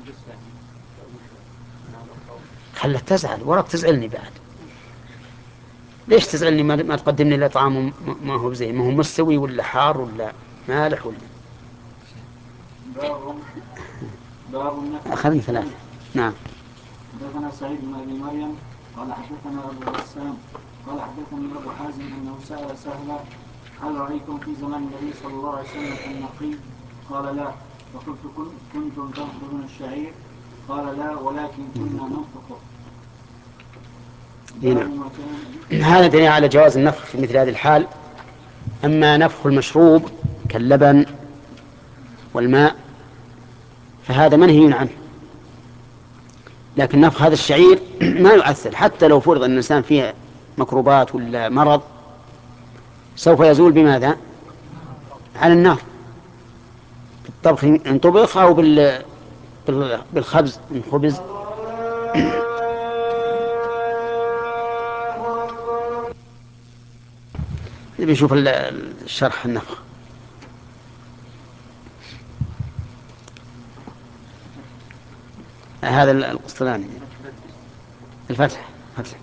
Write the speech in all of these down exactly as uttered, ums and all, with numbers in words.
خلت تزعل وراك تزعلني بعد. ليش تزعلني؟ ما ما تقدم لي طعام ما هو زي ما هو مستوي ولا حار ولا مالح ولا. باب باب النفي. أخذني ثلاثة. نعم. حدثنا سعيد بن ابي مريم قال حدثنا ابو غسان قال حدثني ابو حازم انه سال سهلا هل رايتم في زمان النبي صلى الله عليه وسلم النقي؟ قال لا. فقلت كنتم تنقضون الشعير؟ قال لا ولكن كنا ننفقه. هنا. هذا دليل على جواز النفخ في مثل هذه الحال. أما نفخ المشروب كاللبن والماء فهذا منهي عنه، لكن نفخ هذا الشعير ما يؤثر، حتى لو فرض أن الإنسان فيه مكروبات ولا مرض سوف يزول بماذا؟ على النار، بالطبخ إن طبخ أو بال... بالخبز من خبز. بنشوف الشرح النفخ. هذا القسطلاني الفتح فتح.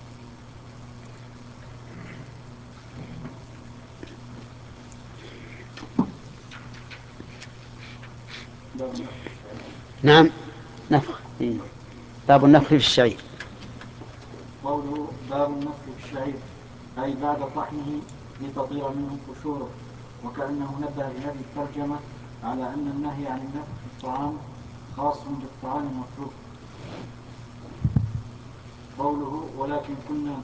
نعم نفخ. باب النفخ في الشعير. قوله باب النفخ في الشعير أي بعد طحنه لتطير منه قشوره، وكأنه نبه بهذه الترجمة على أن النهي عن النفخ في الطعام خاص بالطعام المتروك. قوله ولكن كنا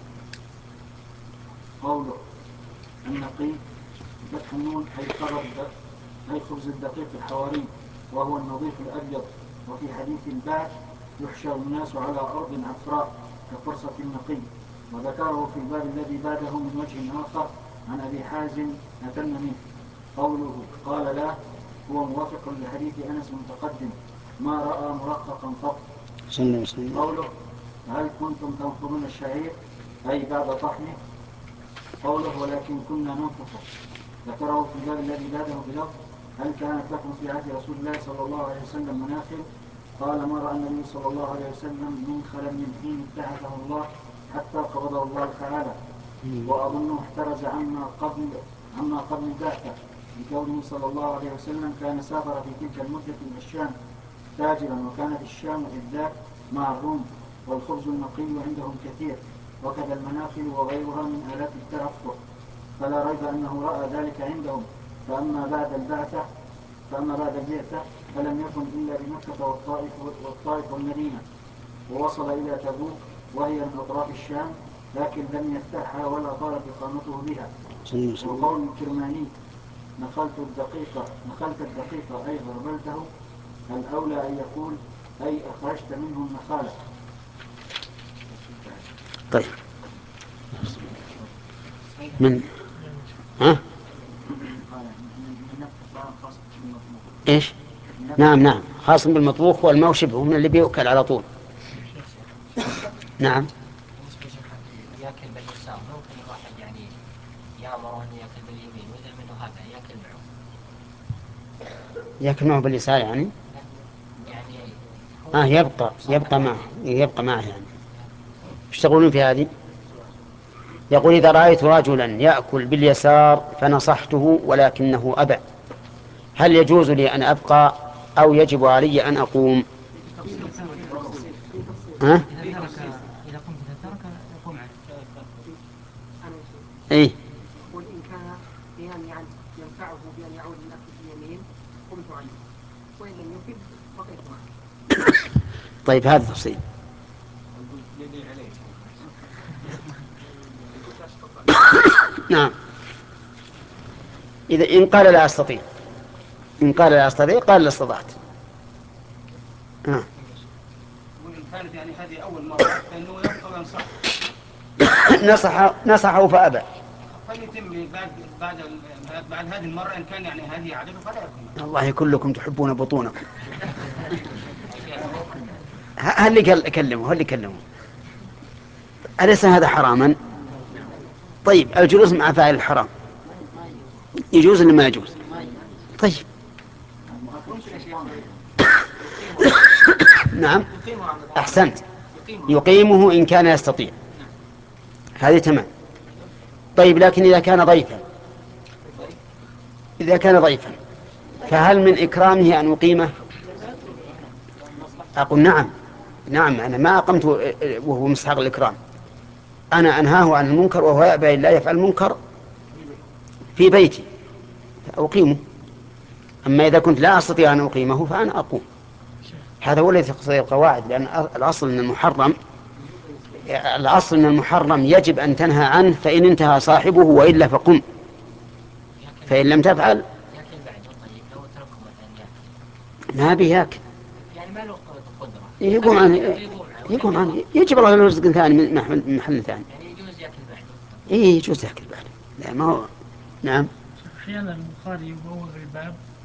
قوله النقي فتح النون أي خبر أي خبز الدقيق الحواري وهو النظيف الأبيض. وفي حديث البعث يحشر الناس على أرض عفراء كفرصة النقي. وذكره في الباب الذي بعده من وجه آخر عن أبي حازم أتم منه. قوله قال لا هو موافق لحديث أنس متقدم ما رأى مرققا قط. قوله هل كنتم تنقضون الشعير أي بعد طحنه. قوله ولكن كنا ننفخه ذكره في الباب الذي بعده بلفظ هل كانت لكم في عهد رسول الله صلى الله عليه وسلم مناخل؟ قال ما رأى النبي صلى الله عليه وسلم منخلا من حين ابتعثه الله حتى قبضه الله تعالى، وأظنه احترز عما قبل عما قبل البعثة لكونه صلى الله عليه وسلم كان سافر في تلك المدة إلى الشام تاجرا، وكانت الشام إذ ذاك مع الروم، والخبز النقي عندهم كثير، وكذا المناخل وغيرها من آلات الترفه، فلا ريب أنه رأى ذلك عندهم. فأما بعد البعثة فأما بعد البعثة فلم يكن إلا بمكة والطائف, والطائف والمدينة، ووصل إلى تبوك وهي من أطراف الشام، لكن لم يفتحها ولا طالت إقامته بها. وقول الكرماني نخلت الدقيقة نخلت الدقيقة أي غربلته الأولى أن يقول أي أخرجت منه النخالة. طيب من ها ايش؟ نعم نعم خاص بالمطبوخ والماء شبهه من اللي بيؤكل على طول. نعم. ياكل باليسار ممكن الواحد يعني يامر ان ياكل باليمين واذا منه هذا ياكل معه. ياكل معه باليسار يعني؟ يعني اه يبقى يبقى معه يبقى معه يعني. ايش تقولون في هذه؟ يقول إذا رأيت رجلا يأكل باليسار فنصحته ولكنه أبى، هل يجوز لي أن أبقى أو يجب علي أن أقوم؟ ها؟ إذا قمت تترك يقوم عنه. إيه؟ يقول إن كان قيامي عنه ينفعه بأن يعود للأكل اليمين قمت عنه، وإن لم يفد بقيت معه. طيب هذا تفصيل. نعم. إذا إن قال لا أستطيع إن قال لا أستطيع قال لا استطعت. آه. وإن كانت يعني هذه أول مرة فإنه يبقى وينصح. نصح نصحه فأبى. فليتم بعد بعد بعد هذه المرة إن كان يعني هذه عادته فلا يكون. الله كلكم تحبون بطونكم. هل يكلمه هل يكلمه أليس هذا حراما؟ طيب الجلوس مع فاعل الحرام يجوز ولا ما يجوز؟ طيب نعم يقيمه عن الضعف. أحسنت، يقيمه. يقيمه إن كان يستطيع، هذه تمام. طيب لكن إذا كان ضيفا، إذا كان ضيفا فهل من إكرامه أن أقيمه؟ أقول نعم نعم، أنا ما أقمت وهو مستحق الإكرام، أنا أنهاه عن المنكر وهو يأبى لا يفعل المنكر في بيتي فأقيمه. أما إذا كنت لا أستطيع أن أقيمه فأنا أقوم. هذا هو الذي تقتضي القواعد، لأن الأصل أن المحرم الأصل أن المحرم يجب أن تنهى عنه، فإن انتهى صاحبه وإلا فقم، فإن لم تفعل ياكل بعد طيب لو تركه مثلا ياكل ما بياكل يعني ما له قدرة يقوم عنه، يقوم عنه، يجب الله له رزق ثاني من محل, من محل ثاني. يعني يجوز ياكل بعد. إيه يجوز ياكل بعد، لا ما هو. نعم. أحيانا البخاري يبوغ الباب